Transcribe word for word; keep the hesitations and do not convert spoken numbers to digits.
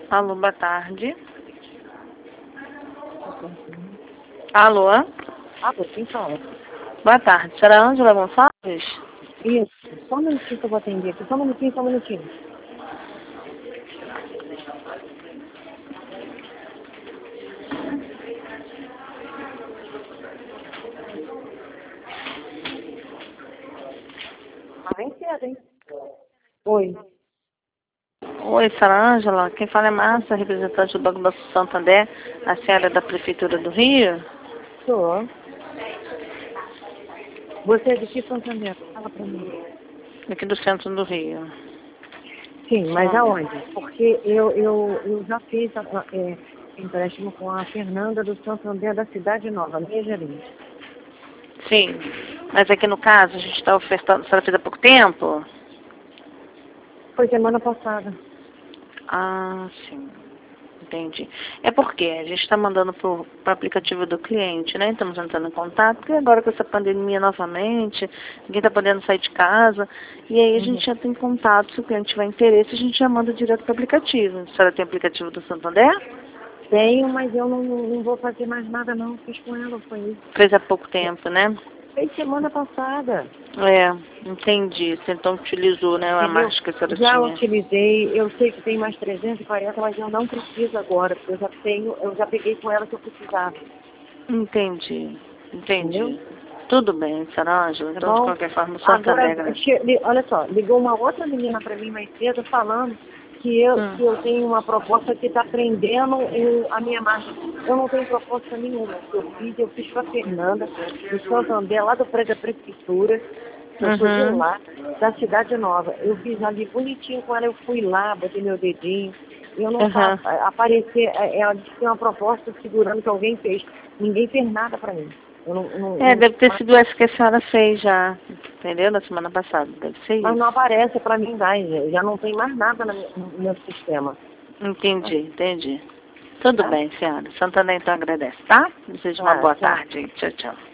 Alô, boa tarde. Alô? Alô, quem fala? Boa tarde. Será Ângela Gonçalves? Isso, só um minutinho que eu vou atender aqui. Só um minutinho, só um minutinho. Ah, bem cedo, hein? Oi. Oi, Sra. Ângela. Quem fala é Márcia, representante do Banco do Santander. A senhora é da Prefeitura do Rio? Sou. Você é de que Santander? Fala pra mim. Aqui do centro do Rio. Sim, mas Só- aonde? Porque eu, eu, eu já fiz a- é, empréstimo com a Fernanda do Santander da Cidade Nova, minha gerente. Sim. Mas aqui no caso, a gente está ofertando. A senhora fez há pouco tempo? Foi semana passada. Ah, sim. Entendi. É porque a gente está mandando para o aplicativo do cliente, né? Estamos entrando em contato, porque agora com essa pandemia novamente, ninguém está podendo sair de casa. E aí a Uhum. gente já tem contato, se o cliente tiver interesse, a gente já manda direto para o aplicativo. A senhora tem aplicativo do Santander? Tenho, mas eu não, não vou fazer mais nada não. Fiz com ela, foi isso. Fez há pouco tempo, né? Fez semana passada. É, entendi. Você então utilizou, né, a Entendeu? marca que a senhora Já tinha. utilizei, eu sei que tem mais trezentos e quarenta, mas eu não preciso agora, porque eu já tenho, eu já peguei com ela que eu precisava, Entendi, entendeu? entendi. Tudo bem, senhora Ângela. Tá Então, de bom? qualquer forma, o Agora, Santander, né? che- li- olha só, ligou uma outra menina para mim mais cedo falando que eu, Hum. que eu tenho uma proposta que está prendendo o- a minha margem. Eu não tenho proposta nenhuma. O que eu fiz, eu fiz para a Fernanda, do Santander, lá do prédio da prefeitura. Eu sou de Uhum. lá, da Cidade Nova. Eu fiz ali bonitinho com ela, eu fui lá, botei meu dedinho. Eu não Uhum. faço. a- Aparecer, é, ela disse que tem uma proposta segurando que alguém fez. Ninguém fez nada para mim. Eu não, não, É, não- deve ter sido essa que a senhora fez já, entendeu? Na semana passada, deve ser mas não isso. aparece para mim mais. Já não tem mais nada na minha- no meu sistema. Entendi, entendi. Tudo Tá? bem, senhora. Santana então agradece, tá? Desejo uma Tá, boa tchau. tarde. Tchau, tchau.